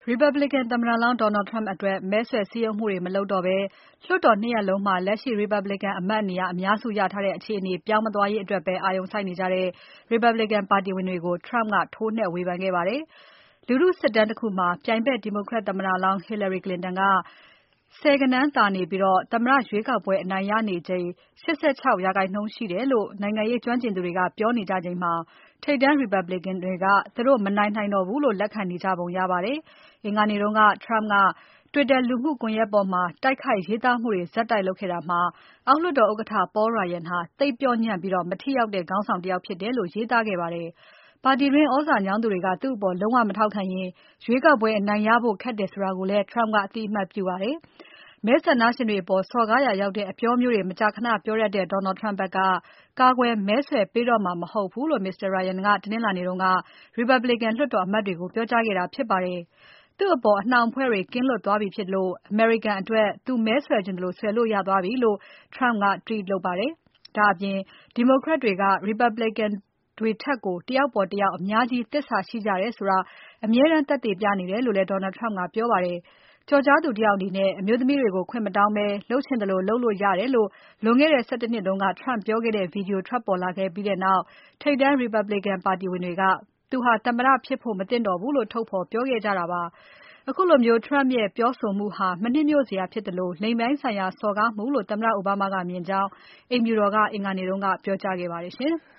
Republican သမ္မတလောင်း Donald Trump အတွက် မဲဆွယ်စည်းရုံးမှုတွေမလုပ်တော့ဘဲ လွှတ်တော် ၂ ရပ်လုံးမှာ လက်ရှိ Republican အမတ်နေရာ အများစုရထားတဲ့ အခြေအနေ ပြောင်းမသွားရေးအတွက်ပဲ အာရုံစိုက်နေကြတဲ့ Republican ပါတီဝင်တွေကို Trump ကထိုးနှက်ဝေဖန်ခဲ့ပါတယ်။ လူထုစစ်တမ်းတခုမှာ ပြိုင်ဖက် Democrat သမ္မတလောင်း Hillary Clinton က ဆယ်ဂဏန်းသာနေပြီး သမ္မတရွေးကောက်ပွဲအနိုင်ရနေချိန် 86% ရှိတယ်လို့ နိုင်ငံရေးကျွမ်းကျင်သူတွေက ပြောနေကြချိန်မှာ ထိပ်တန်း Republican တွေက သူတို့မနိုင်နိုင်တော့ဘူးလို့ လက်ခံနေကြပုံရပါတယ်။ အင်္ဂါနေ့တုန်းက Trump က Twitter လူမှုကွန်ယက်ပေါ်မှာ တိုက်ခိုက်ရေးသားမှုတွေ ဆက်တိုက်လုပ်ခဲ့တာမှာ အောက်လွှတ်တော်ဥက္ကဋ္ဌ Paul Ryan ဟာ သိပ်ပျော့ညံ့ပြီး မထိရောက်တဲ့ ခေါင်းဆောင်တယောက်ဖြစ်တယ်လို့ ရေးသားခဲ့ပါတယ်။ ပါတီတွင်း သြဇာညောင်းသူတွေက သူ့အပေါ် လုံးဝမထောက်ခံရင် ရွေးကောက်ပွဲအနိုင်ရဖို့ ခက်တယ်ဆိုတာကိုလည်း Trump ကအသိအမှတ်ပြုပါတယ်။ မဲဆန္ဒရှင်တွေအပေါ် စော်ကားရာရောက်တဲ့ အပြောမျိုးတွေ မကြာခဏပြောတတ်တဲ့ Donald Trump ဖက်က ကာကွယ်မဲဆွယ်ပေးတော့မှာ မဟုတ်ဘူးလို့ Mr. Ryan က တနင်္လာနေ့က Republican လွှတ်တော်အမတ်တွေကို ပြောကြားခဲ့တာဖြစ်ပါတယ်။ သူ့အပေါ် အနှောင်အဖွဲ့တွေ ကင်းလွတ်သွားပြီဖြစ်လို့ အမေရိကန်အတွက် သူမဲဆွယ်ချင်သလို ဆွယ်လို့ရသွားပြီလို့ Trump က Tweet လုပ်ပါတယ်။ ဒါ့အပြင် Democrat တွေက Republican တွေထက်ကို တယောက်ပေါ်တယောက် အများကြီးသစ္စာရှိကြတယ်ဆိုတာ အမြဲတမ်းသက်သေပြနေတယ်လို့လည်း Donald Trump ကပြောပါတယ်။ ကျော်ကြားသူတယောက်အနေနဲ့ အမျိုးသမီးတွေကို ခွင့်မတောင်းဘဲ လုပ်ချင်သလိုလုပ်လို့ရတယ်လို့ လွန်ခဲ့တဲ့ ၁၁ နှစ်တုန်းက Trump ပြောခဲ့တဲ့ Video ထွက်ပေါ်လာခဲ့ပြီးနောက် ထိပ်တန်း Republican ပါတီဝင်တွေက သူဟာ သမ္မတဖြစ်ဖို့ မသင့်တော်ဘူးလို့ ထုတ်ဖော်ပြောခဲ့ကြတာပါ။ ခုလို Trump ရဲ့ပြောဆိုမှုဟာ မနှစ်မြို့စရာဖြစ်သလို လိင်ပိုင်းဆိုင်ရာ စော်ကားမှုလို့ သမ္မတအိုဘားမားကမြင်ကြောင်း အိမ်ဖြူတော်က အင်္ဂါနေ့က ပြောကြားခဲ့ပါတယ်ရှင်။